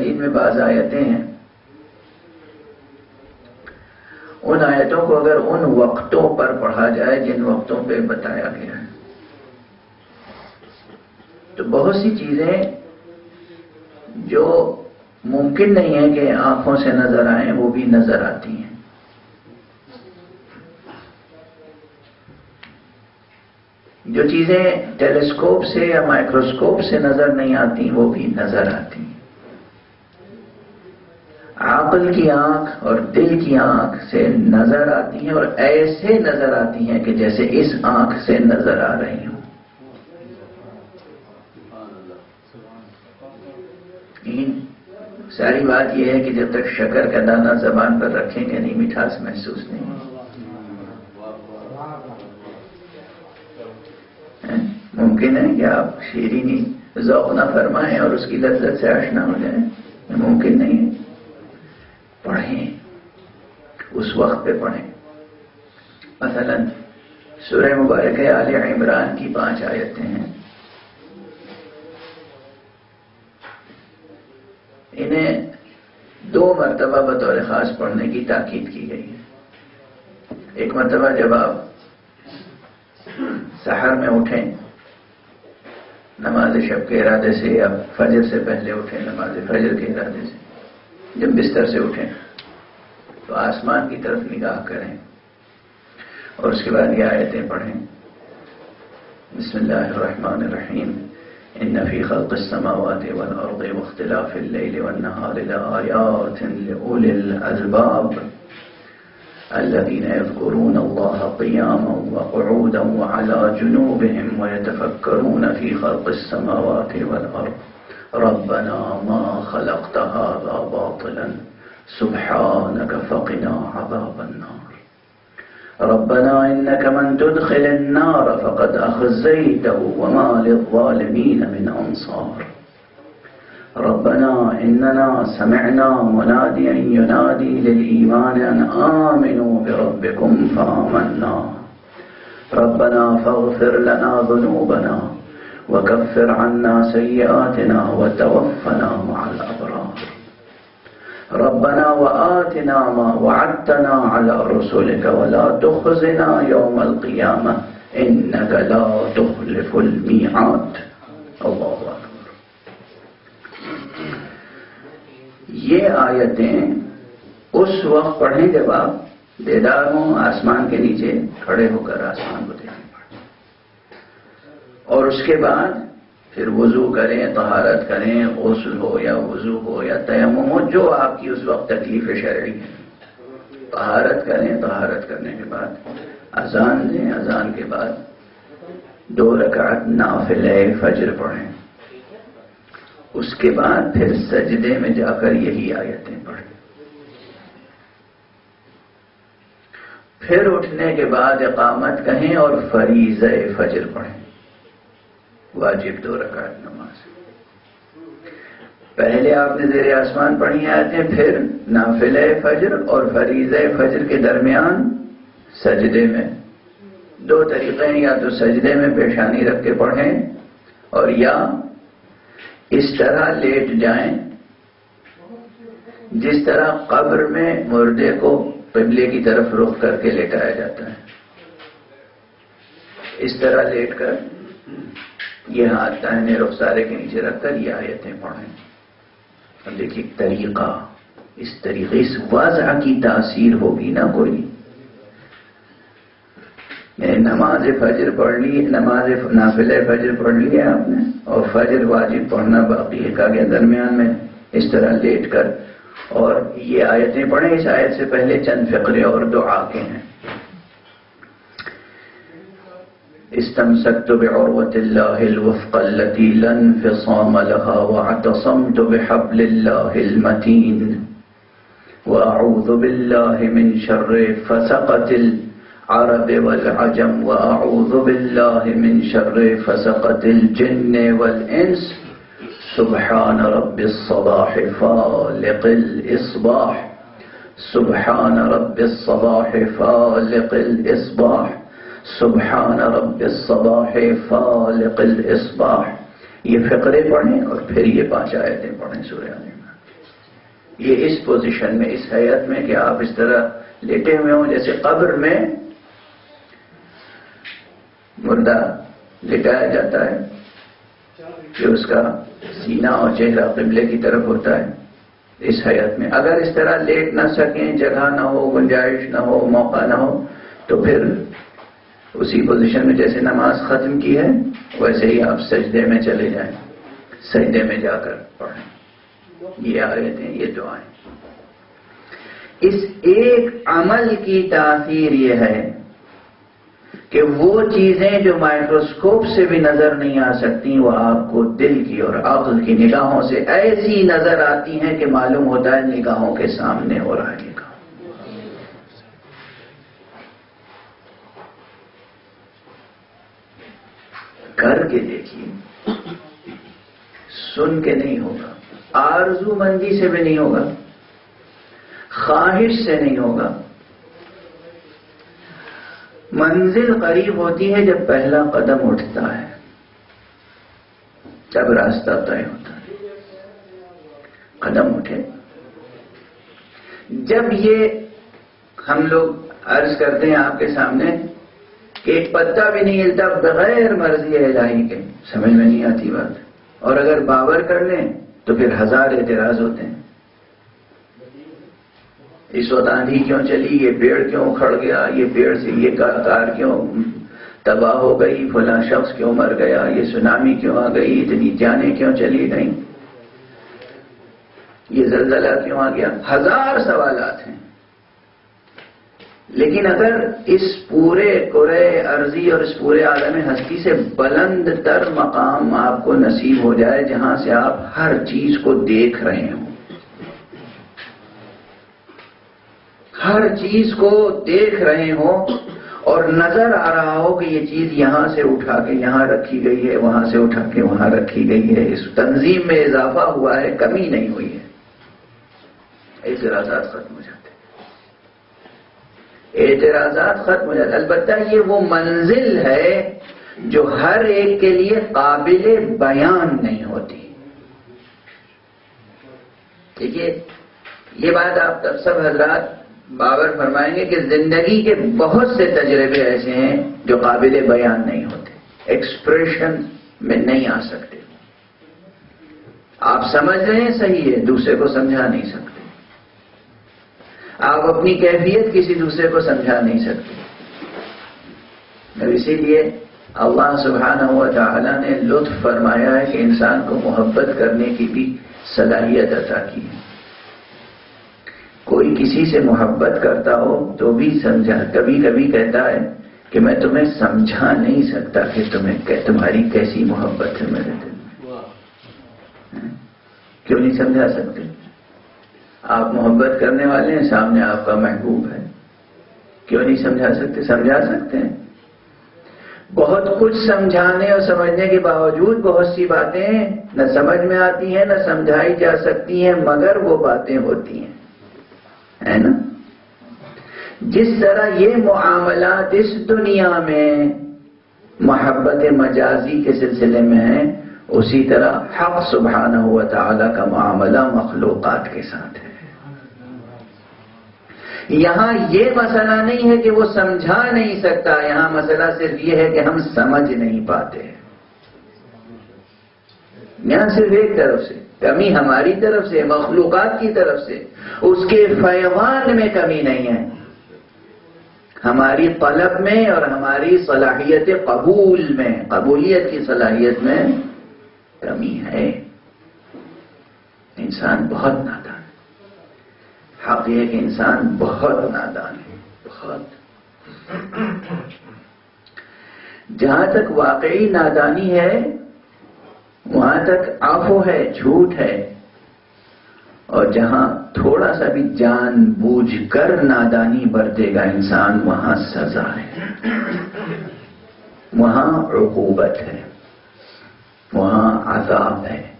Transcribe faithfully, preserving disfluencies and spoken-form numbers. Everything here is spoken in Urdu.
ان میں بعض آیتیں ہیں، ان آیتوں کو اگر ان وقتوں پر پڑھا جائے جن وقتوں پہ بتایا گیا ہے تو بہت سی چیزیں جو ممکن نہیں ہے کہ آنکھوں سے نظر آئیں وہ بھی نظر آتی ہیں. جو چیزیں ٹیلیسکوپ سے یا مائکروسکوپ سے نظر نہیں آتی وہ بھی نظر آتی ہیں. عقل کی آنکھ اور دل کی آنکھ سے نظر آتی ہیں اور ایسے نظر آتی ہیں کہ جیسے اس آنکھ سے نظر آ رہی ہوں. ساری بات یہ ہے کہ جب تک شکر کا دانہ زبان پر رکھیں گے نہیں مٹھاس محسوس نہیں. ممکن ہے کہ آپ شیرینی ذوق نہ فرمائیں اور اس کی لذت سے آشنا ہو جائیں، ممکن نہیں ہے. پڑھیں، اس وقت پہ پڑھیں. مثلا سورہ مبارکہ آل عمران کی پانچ آیتیں ہیں، انہیں دو مرتبہ بطور خاص پڑھنے کی تاکید کی گئی ہے. ایک مرتبہ جب آپ سحر میں اٹھیں نماز شب کے ارادے سے یا فجر سے پہلے اٹھیں نماز فجر کے ارادے سے، جب بستر سے اٹھیں تو آسمان کی طرف نگاہ کریں اور اس کے بعد یہ آیتیں پڑھیں. بسم اللہ الرحمن الرحیم. ان فی خلق السماوات والارض واختلاف الليل والنهار لآیات لأولی الالباب الذين يذكرون الله قياما وقعودا وعلى جنوبهم ويتفكرون في خلق السماوات والارض ربنا ما خلقت هذا باطلا سبحانك فقنا عذاب النار ربنا إنك من تدخل النار فقد أخزيته وما للظالمين من أنصار ربنا إننا سمعنا مناديا ينادي للإيمان أن آمنوا بربكم فآمنا ربنا فاغفر لنا ذنوبنا وكفر عنا سيئاتنا وتوفنا مع الأبرار ربنا وآتنا ما وعدتنا على رسلك ولا تخزنا يوم القيامة إنك لا تخلف الميعاد. اللہ اکبر. یہ آیتیں اس وقت پڑھیں جب آپ بیدار ہوں، آسمان کے نیچے کھڑے ہو کر آسمان کو دیکھیں پڑھیں، اور اس کے بعد پھر وضو کریں، طہارت کریں، غسل ہو یا وضو ہو یا تیمم ہو، جو آپ کی اس وقت تکلیف شرعی ہے، طہارت کریں. طہارت کرنے کے بعد اذان دیں، اذان کے بعد دو رکعت نافلہ فجر پڑھیں. اس کے بعد پھر سجدے میں جا کر یہی آیتیں پڑھیں. پھر اٹھنے کے بعد اقامت کہیں اور فریضہ فجر پڑھیں، واجب دو رکعت نماز. پہلے آپ نے زیر آسمان پڑھی آیتیں، پھر نافلہ فجر اور فریضہ فجر کے درمیان سجدے میں. دو طریقے ہیں، یا تو سجدے میں پیشانی رکھ کے پڑھیں اور یا اس طرح لیٹ جائیں جس طرح قبر میں مردے کو قبلے کی طرف رخ کر کے لیٹایا جاتا ہے. اس طرح لیٹ کر یہ ہاتھ داہنے رخسارے کے نیچے رکھ کر یہ آیتیں پڑھیں. اب دیکھیے طریقہ، اس طریقے اس واضح کی تاثیر ہوگی نا کوئی. نماز فجر پڑھ لی، نماز نافلہ فجر پڑھ لی ہے آپ نے، اور فجر واجب پڑھنا باقی ہے، کہا گیا درمیان میں اس طرح لیٹ کر اور یہ آیتیں پڑھیں. اس آیت سے پہلے چند فقرے اور دعا کے ہیں. استمسكت بعروة الله الوثقى التي لا انفصام لها واعتصمت بحبل الله المتين وأعوذ بالله من شر فسقة العرب والعجم وأعوذ بالله من شر فسقة الجن والإنس سبحان رب الصباح فالق الإصباح سبحان رب الصباح فالق الإصباح سبحان رب الصباح فالق الاصباح. یہ فقرے پڑھیں اور پھر یہ پانچ آیتیں پڑھیں سورہ ال عمران. یہ اس پوزیشن میں، اس حیت میں کہ آپ اس طرح لیٹے ہوئے ہوں جیسے قبر میں مردہ لٹایا جاتا ہے کہ اس کا سینہ اور چہرہ قبلے کی طرف ہوتا ہے، اس حیات میں اگر اس طرح لیٹ نہ سکیں، جگہ نہ ہو، گنجائش نہ ہو، موقع نہ ہو، تو پھر اسی پوزیشن میں جیسے نماز ختم کی ہے ویسے ہی آپ سجدے میں چلے جائیں، سجدے میں جا کر پڑھیں یہ آیتیں، یہ دعائیں۔ اس ایک عمل کی تاثیر یہ ہے کہ وہ چیزیں جو مائکروسکوپ سے بھی نظر نہیں آ سکتی وہ آپ کو دل کی اور عقل کی نگاہوں سے ایسی نظر آتی ہیں کہ معلوم ہوتا ہے نگاہوں کے سامنے ہو رہا ہے یہ کام۔ کر کے دیکھیے، سن کے نہیں ہوگا، آرزو مندی سے بھی نہیں ہوگا، خواہش سے نہیں ہوگا۔ منزل قریب ہوتی ہے جب پہلا قدم اٹھتا ہے، جب راستہ طے ہوتا ہے، قدم اٹھے۔ جب یہ ہم لوگ عرض کرتے ہیں آپ کے سامنے کہ ایک پتا بھی نہیں ہلتا بغیر مرضی الہی کے، سمجھ میں نہیں آتی بات، اور اگر باور کر لیں تو پھر ہزار اعتراض ہوتے ہیں۔ اس وقت آندھی کیوں چلی، یہ پیڑ کیوں اکھڑ گیا، یہ پیڑ سے یہ کار کیوں تباہ ہو گئی، فلاں شخص کیوں مر گیا، یہ سونامی کیوں آ گئی، اتنی جانیں کیوں چلی گئیں، یہ زلزلہ کیوں آ گیا، ہزار سوالات ہیں۔ لیکن اگر اس پورے کرۂ ارضی اور اس پورے عالم ہستی سے بلند تر مقام آپ کو نصیب ہو جائے جہاں سے آپ ہر چیز کو دیکھ رہے ہوں، ہر چیز کو دیکھ رہے ہوں اور نظر آ رہا ہو کہ یہ چیز یہاں سے اٹھا کے یہاں رکھی گئی ہے، وہاں سے اٹھا کے وہاں رکھی گئی ہے، اس تنظیم میں اضافہ ہوا ہے، کمی نہیں ہوئی ہے، اعتراضات ختم ہو جاتے اعتراضات ختم ہو جاتے البتہ یہ وہ منزل ہے جو ہر ایک کے لیے قابل بیان نہیں ہوتی۔ ٹھیک ہے، یہ بات آپ سب حضرات باور فرمائیں گے کہ زندگی کے بہت سے تجربے ایسے ہیں جو قابل بیان نہیں ہوتے، ایکسپریشن میں نہیں آ سکتے۔ آپ سمجھ رہے ہیں صحیح ہے، دوسرے کو سمجھا نہیں سکتے، آپ اپنی کیفیت کسی دوسرے کو سمجھا نہیں سکتے۔ اور اسی لیے اللہ سبحانہ و تعالی نے لطف فرمایا ہے کہ انسان کو محبت کرنے کی بھی صلاحیت عطا کی ہے۔ کوئی کسی سے محبت کرتا ہو تو بھی سمجھا، کبھی کبھی کہتا ہے کہ میں تمہیں سمجھا نہیں سکتا کہ تمہیں تمہاری کیسی محبت ہے میرے دل میں۔ کیوں نہیں سمجھا سکتے؟ آپ محبت کرنے والے ہیں، سامنے آپ کا محبوب ہے، کیوں نہیں سمجھا سکتے؟ سمجھا سکتے ہیں۔ بہت کچھ سمجھانے اور سمجھنے کے باوجود بہت سی باتیں نہ سمجھ میں آتی ہیں نہ سمجھائی جا سکتی ہیں، مگر وہ باتیں ہوتی ہیں، ہے نا؟ جس طرح یہ معاملات اس دنیا میں محبت مجازی کے سلسلے میں ہیں، اسی طرح حق سبحانہ و تعالی کا معاملہ مخلوقات کے ساتھ ہے۔ یہاں یہ مسئلہ نہیں ہے کہ وہ سمجھا نہیں سکتا، یہاں مسئلہ صرف یہ ہے کہ ہم سمجھ نہیں پاتے۔ یہاں صرف ایک طرف سے کمی ہماری طرف سے، مخلوقات کی طرف سے، اس کے فیضان میں کمی نہیں ہے، ہماری طلب میں اور ہماری صلاحیت قبول میں، قبولیت کی صلاحیت میں کمی ہے۔ انسان بہت نادان ہے، حق یہ کہ انسان بہت نادان ہے، بہت۔ جہاں تک واقعی نادانی ہے وہاں تک عفو ہے، جھوٹ ہے، اور جہاں تھوڑا سا بھی جان بوجھ کر نادانی برتے گا انسان وہاں سزا ہے، وہاں عقوبت ہے، وہاں عذاب ہے۔